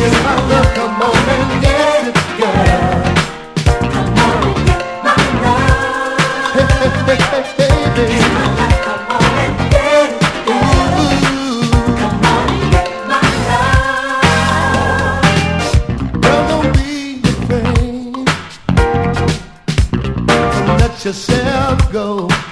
give my love, come on and get it, girl. Come on and get my love. Hey, hey, hey, hey, hey, baby. Come on and get it, girl. Come on and get my love. Girl, don't be afraid to let yourself go.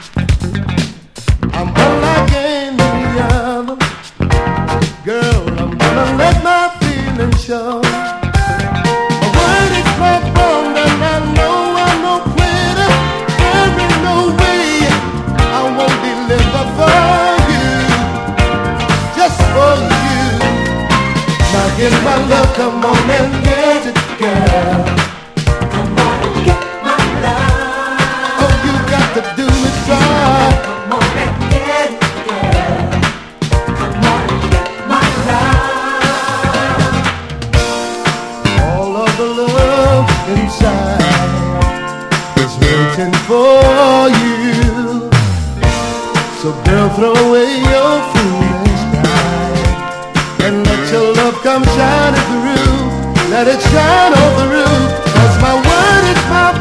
I'm unlike any other. Girl, I'm gonna let my feelings show. My word is quite bond, and I know I'm no quitter. There is no way I won't deliver for you, just for you. Now here's my love, come on and get it, girl. Come on and get my love. All you got to do is try. Come on and get it, girl. Come on and get my love. All of the love inside is waiting for you. So girl, throw away your foolish pride and let your love come shining through. Let it shine on the roof. 'Cause my word is my